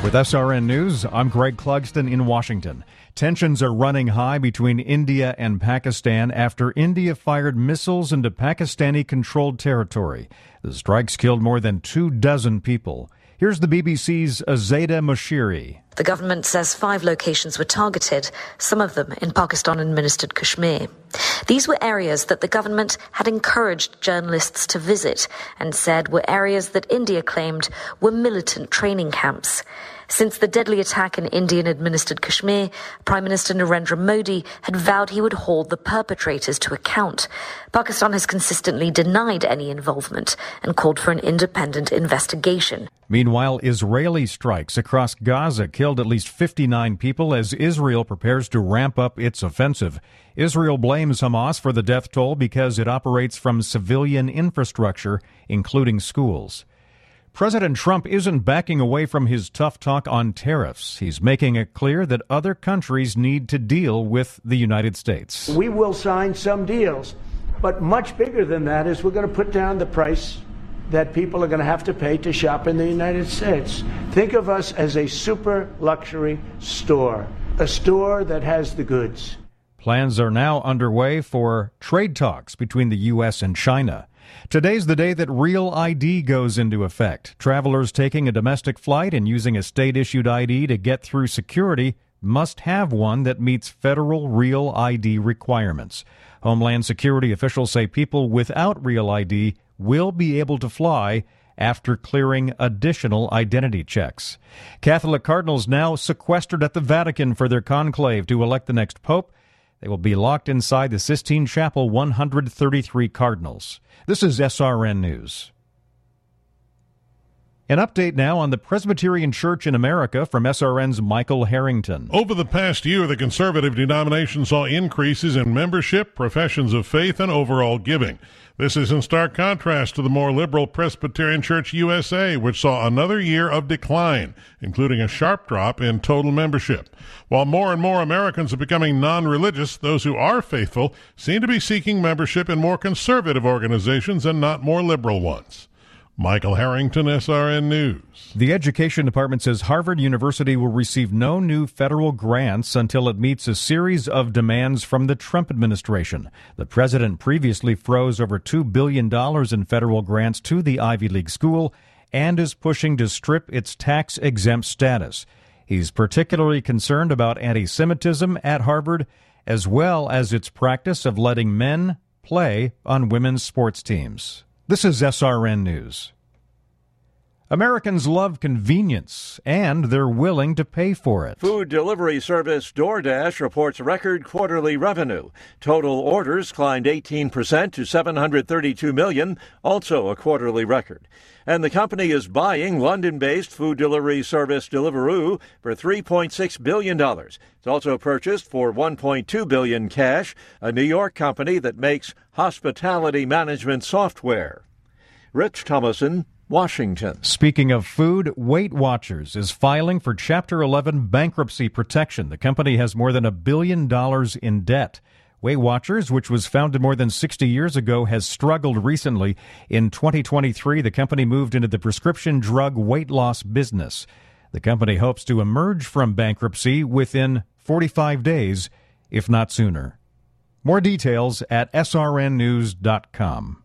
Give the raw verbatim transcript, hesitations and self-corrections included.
With S R N News, I'm Greg Clugston in Washington. Tensions are running high between India and Pakistan after India fired missiles into Pakistani-controlled territory. The strikes killed more than two dozen people. Here's the B B C's Azeda Moshiri. The government says five locations were targeted, some of them in Pakistan-administered Kashmir. These were areas that the government had encouraged journalists to visit and said were areas that India claimed were militant training camps. Since the deadly attack in Indian-administered Kashmir, Prime Minister Narendra Modi had vowed he would hold the perpetrators to account. Pakistan has consistently denied any involvement and called for an independent investigation. Meanwhile, Israeli strikes across Gaza killed at least fifty-nine people as Israel prepares to ramp up its offensive. Israel blames Hamas for the death toll because it operates from civilian infrastructure, including schools. President Trump isn't backing away from his tough talk on tariffs. He's making it clear that other countries need to deal with the United States. We will sign some deals, but much bigger than that is we're going to put down the price that people are going to have to pay to shop in the United States. Think of us as a super luxury store, a store that has the goods. Plans are now underway for trade talks between the U S and China. Today's the day that Real I D goes into effect. Travelers taking a domestic flight and using a state-issued I D to get through security must have one that meets federal Real I D requirements. Homeland Security officials say people without Real I D will be able to fly after clearing additional identity checks. Catholic cardinals now sequestered at the Vatican for their conclave to elect the next pope. They will be locked inside the Sistine Chapel, one hundred thirty-three cardinals. This is S R N News. An update now on the Presbyterian Church in America from S R N's Michael Harrington. Over the past year, the conservative denomination saw increases in membership, professions of faith, and overall giving. This is in stark contrast to the more liberal Presbyterian Church U S A, which saw another year of decline, including a sharp drop in total membership. While more and more Americans are becoming non-religious, those who are faithful seem to be seeking membership in more conservative organizations and not more liberal ones. Michael Harrington, S R N News. The Education Department says Harvard University will receive no new federal grants until it meets a series of demands from the Trump administration. The president previously froze over two billion dollars in federal grants to the Ivy League school and is pushing to strip its tax-exempt status. He's particularly concerned about anti-Semitism at Harvard, as well as its practice of letting men play on women's sports teams. This is S R N News. Americans love convenience, and they're willing to pay for it. Food delivery service DoorDash reports record quarterly revenue. Total orders climbed eighteen percent to seven hundred thirty-two million, also a quarterly record. And the company is buying London-based food delivery service Deliveroo for three point six billion dollars. It's also purchased for one point two billion dollars cash, a New York company that makes hospitality management software. Rich Thomason, Washington. Speaking of food, Weight Watchers is filing for Chapter eleven bankruptcy protection. The company has more than a billion dollars in debt. Weight Watchers, which was founded more than sixty years ago, has struggled recently. In twenty twenty-three, the company moved into the prescription drug weight loss business. The company hopes to emerge from bankruptcy within forty-five days, if not sooner. More details at S R N news dot com.